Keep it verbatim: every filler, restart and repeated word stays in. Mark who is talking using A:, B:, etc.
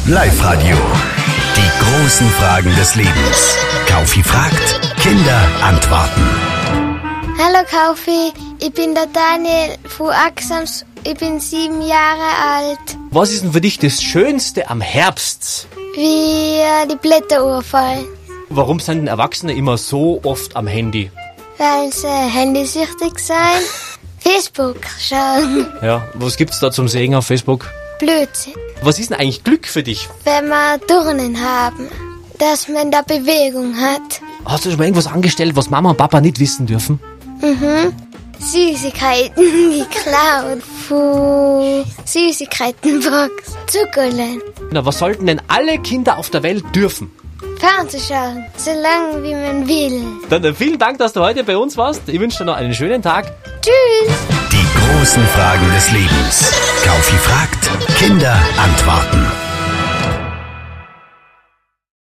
A: Live-Radio. Die großen Fragen des Lebens. Kaufi fragt, Kinder antworten.
B: Hallo Kaufi, ich bin der Daniel von Axams, ich bin sieben Jahre alt.
C: Was ist denn für dich das Schönste am Herbst?
B: Wie äh, die Blätter urfallen,
C: Warum sind denn Erwachsene immer so oft am Handy?
B: weil sie handysüchtig sind. Facebook schauen,
C: Ja, was gibt's da zum Sehen auf Facebook?
B: Blödsinn.
C: Was ist denn eigentlich Glück für dich?
B: Wenn wir Turnen haben, dass man da Bewegung hat.
C: Hast du schon mal irgendwas angestellt, was Mama und Papa nicht wissen dürfen?
B: Süßigkeiten geklaut von Süßigkeitenbox. Zuckerlein.
C: Na, was sollten denn alle Kinder auf der Welt dürfen?
B: Fernsehschauen, so lange wie man will.
C: Dann äh, vielen Dank, dass du heute bei uns warst. Ich wünsche dir noch einen schönen Tag.
B: Tschüss.
A: Die großen Fragen des Lebens. Kaufi fragt, Kinder antworten.